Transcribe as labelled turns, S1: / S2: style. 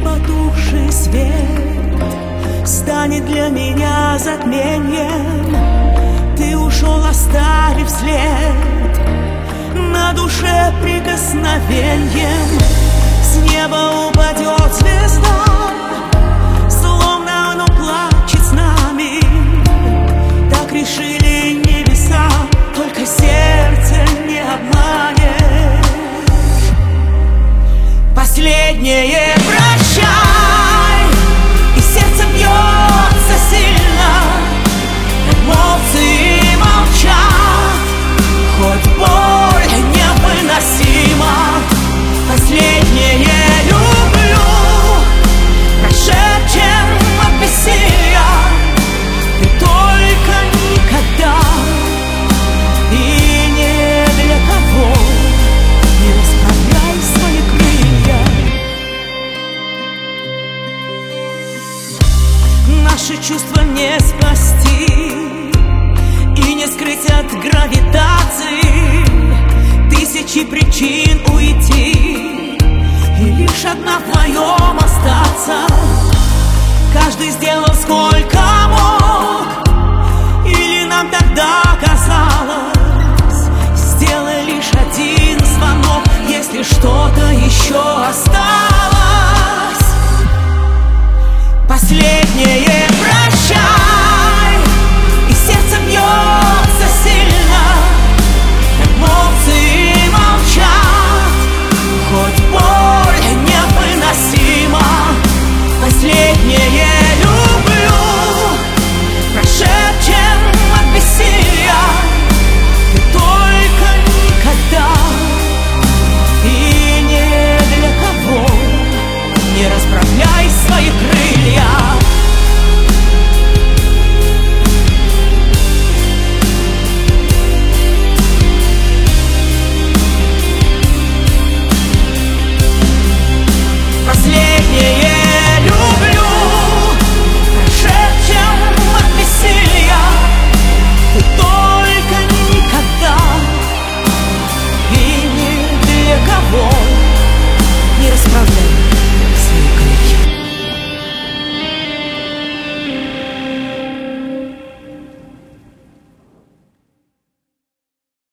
S1: потухший свет станет для меня затмением. Ты ушел, оставив след на душе прикосновением. С неба упадет звезда, словно оно плачет с нами. Так решили небеса, только сердце не обманешь. Последнее прощай, и сердце бьется сильно. Эмоции молчат, хоть боль невыносима. Последнее люблю, прошепчем от бессилия. Ты только никогда и не для кого не расправляй свои крылья. Наши чувства не спасти и не скрыть от гравитации. Тысячи причин уйти и лишь одна вдвоем остаться. Каждый сделал сколько мог,